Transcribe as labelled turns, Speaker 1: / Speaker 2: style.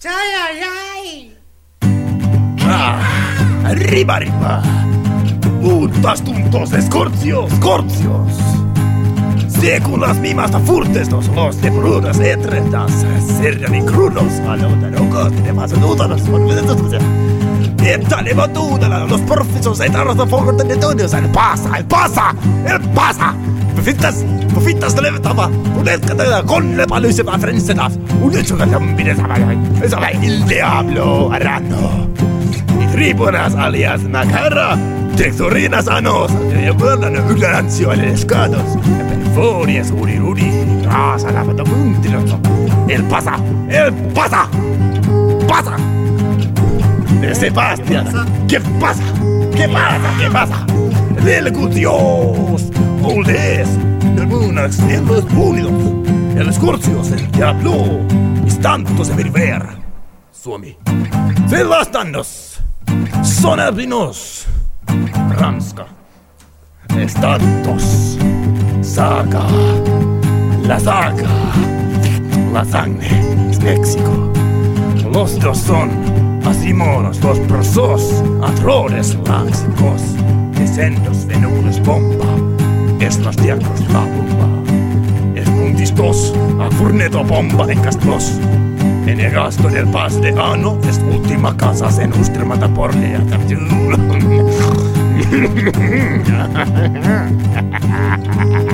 Speaker 1: Ay, ay, ay.
Speaker 2: Arriba, arriba. Puntas, tuntos, escorcios. Según las mismas furtes, los de brudas etretas, serran y crudos, a los de locos, de más duda, los formidos, esta levantuna, los profesos, etarros de fuego, de netonios, el pasa. Befintas de levantaba, un escatera con le palo y se va a frencetas, un hecho que también es el diablo arando. Y tribunas alias Macara, textorinas anos, de vuelan ignorancio al escados, periforias uriruri, rasa la patapuntiloso. El pasa. De Sebastián, ¿qué pasa? Del Dios, oldes, de lunas, en los unidos, el escorcios, el diablo, instantos de ver, Suomi, Sebastanos, Sonabinos, Ramska, Estatos, Saga, la sangre, es México, los dos son asimonos, los prosos, atrones, láxicos, descendos, venúculos, bomba, es los diacos, la bomba, es mundistos, a furneto bomba en castros, en el gasto del paz de ano, es última casa se nustre mata por lea.